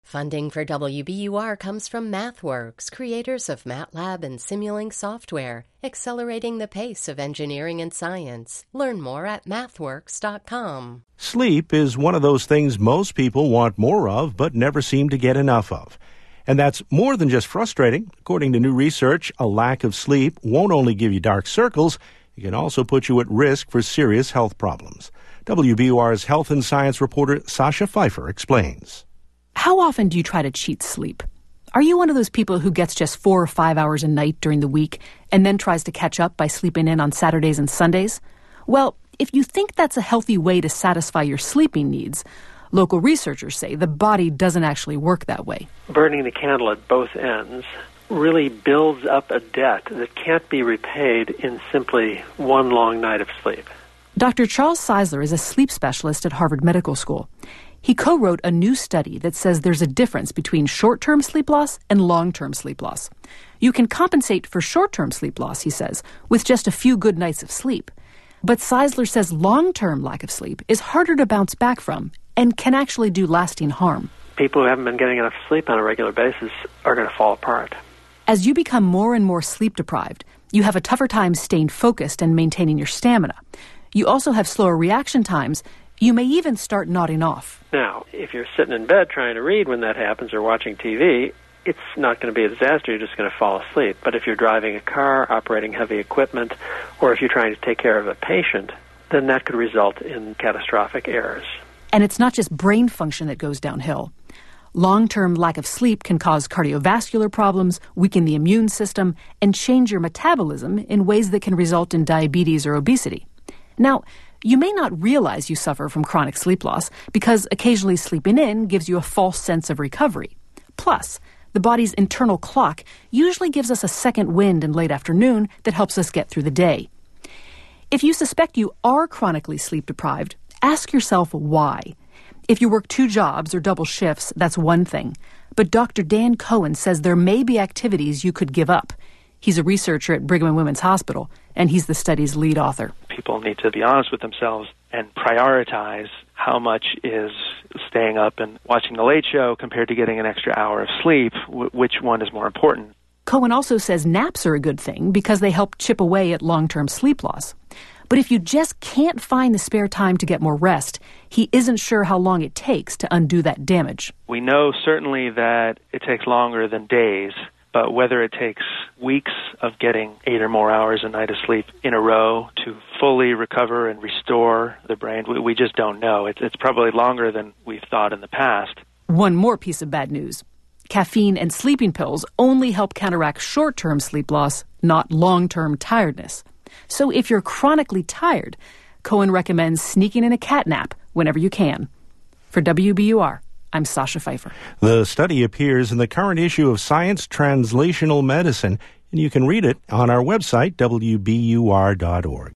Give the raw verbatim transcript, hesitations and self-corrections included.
Funding for W B U R comes from MathWorks, creators of MATLAB and Simulink software, accelerating the pace of engineering and science. Learn more at mathworks dot com. Sleep is one of those things most people want more of but never seem to get enough of. And that's more than just frustrating. According to new research, a lack of sleep won't only give you dark circles, it can also put you at risk for serious health problems. W B U R's health and science reporter Sasha Pfeiffer explains. How often do you try to cheat sleep? Are you one of those people who gets just four or five hours a night during the week and then tries to catch up by sleeping in on Saturdays and Sundays? Well, if you think that's a healthy way to satisfy your sleeping needs, local researchers say the body doesn't actually work that way. Burning the candle at both ends really builds up a debt that can't be repaid in simply one long night of sleep. Doctor Charles Czeisler is a sleep specialist at Harvard Medical School. He co-wrote a new study that says there's a difference between short-term sleep loss and long-term sleep loss. You can compensate for short-term sleep loss, he says, with just a few good nights of sleep. But Czeisler says long-term lack of sleep is harder to bounce back from and can actually do lasting harm. People who haven't been getting enough sleep on a regular basis are going to fall apart. As you become more and more sleep-deprived, you have a tougher time staying focused and maintaining your stamina. You also have slower reaction times. You may even start nodding off. Now, if you're sitting in bed trying to read when that happens or watching T V, it's not going to be a disaster. You're just going to fall asleep. But if you're driving a car, operating heavy equipment, or if you're trying to take care of a patient, then that could result in catastrophic errors. And it's not just brain function that goes downhill. Long-term lack of sleep can cause cardiovascular problems, weaken the immune system, and change your metabolism in ways that can result in diabetes or obesity. Now, you may not realize you suffer from chronic sleep loss because occasionally sleeping in gives you a false sense of recovery. Plus, the body's internal clock usually gives us a second wind in late afternoon that helps us get through the day. If you suspect you are chronically sleep deprived, ask yourself why. If you work two jobs or double shifts, that's one thing. But Doctor Dan Cohen says there may be activities you could give up. He's a researcher at Brigham and Women's Hospital, and he's the study's lead author. People need to be honest with themselves and prioritize how much is staying up and watching the Late Show compared to getting an extra hour of sleep. W- which one is more important? Cohen also says naps are a good thing because they help chip away at long-term sleep loss. But if you just can't find the spare time to get more rest, he isn't sure how long it takes to undo that damage. We know certainly that it takes longer than days, but whether it takes weeks of getting eight or more hours a night of sleep in a row to fully recover and restore the brain, we, we just don't know. It's, it's probably longer than we've thought in the past. One more piece of bad news. Caffeine and sleeping pills only help counteract short-term sleep loss, not long-term tiredness. So if you're chronically tired, Cohen recommends sneaking in a cat nap whenever you can. For W B U R, I'm Sasha Pfeiffer. The study appears in the current issue of Science Translational Medicine, and you can read it on our website, W B U R dot org.